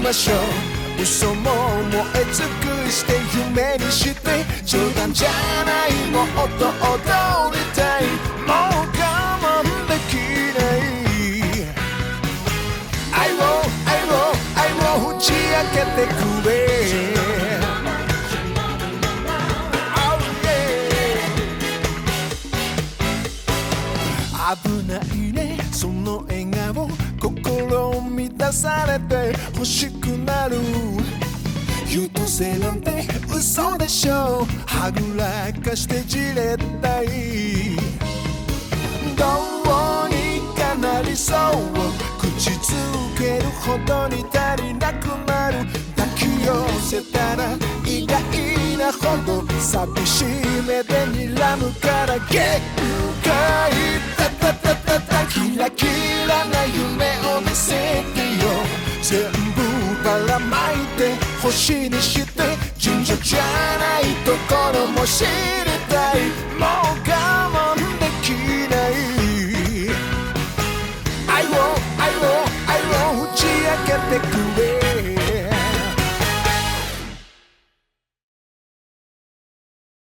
ましょう。嘘も燃え尽くして夢にして冗談じゃない、もっと踊りたい、もう我慢できない。愛を打ち明けてくれ。危ないねその笑顔、心満たされて欲しくなる。優等生なんて嘘でしょ、はぐらかしてじれったい。どうにかなりそう、口づけるほどに足りなくなる。抱き寄せたら意外なほど寂しい目で睨むから、限界キラキラな夢を見せてよ。全部ばらまいて星にして、尋常じゃないところも知りたい。もう